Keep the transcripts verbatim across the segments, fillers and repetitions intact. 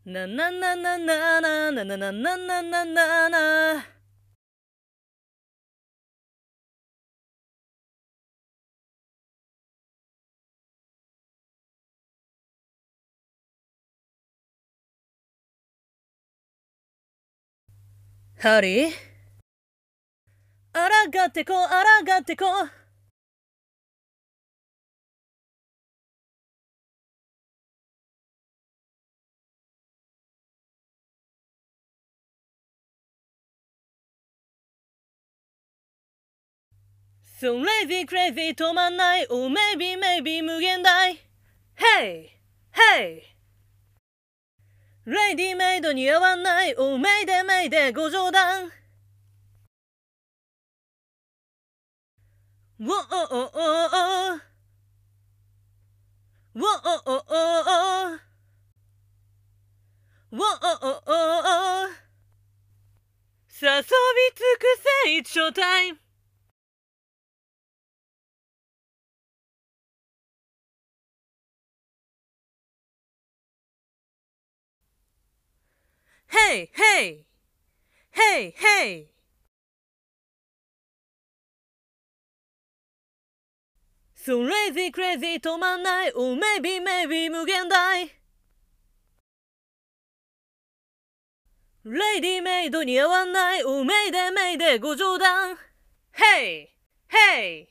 なななななななななななななな。ハリー、あらがってこ、あらがってこ。So lazy crazy 止まんない。Oh maybe maybe 無限大。Hey hey レイディメイドに合わない。Oh メイデメイデご冗談。Whoa oh oh oh oh Whoa oh oh oh oh Whoa oh oh oh oh 誘び尽くせ It's showtime。Hey hey hey hey So lazy crazy 止まんない。Oh maybe maybe 無限大。レイディメイドに合わない。Oh メイデメイデご冗談。Hey hey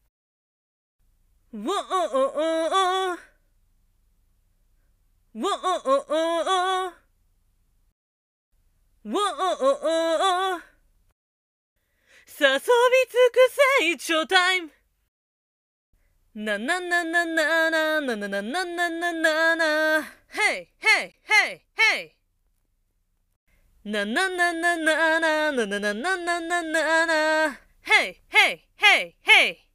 Whoa oh oh oh oh Whoa oh oh oh oh Whoa oh oh oh oh 誘び尽くせ It's showtime。なななななななななななななな Hey hey hey hey ななななななななななななな Hey hey hey hey